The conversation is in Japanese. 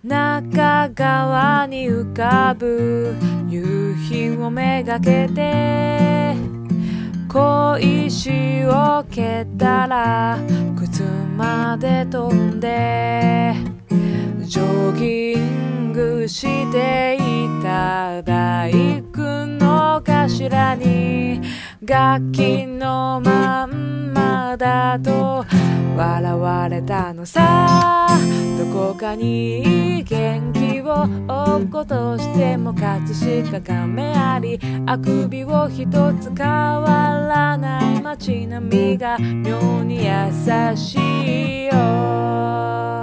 中川に浮かぶ夕日をめがけて小石を蹴ったら靴まで飛んでジョギングしていた大工の頭に楽器のまんまだと笑われたのさ。どこかに元気を落っことしても葛飾亀有あくびを一つ変わらない街並みが妙に優しいよ。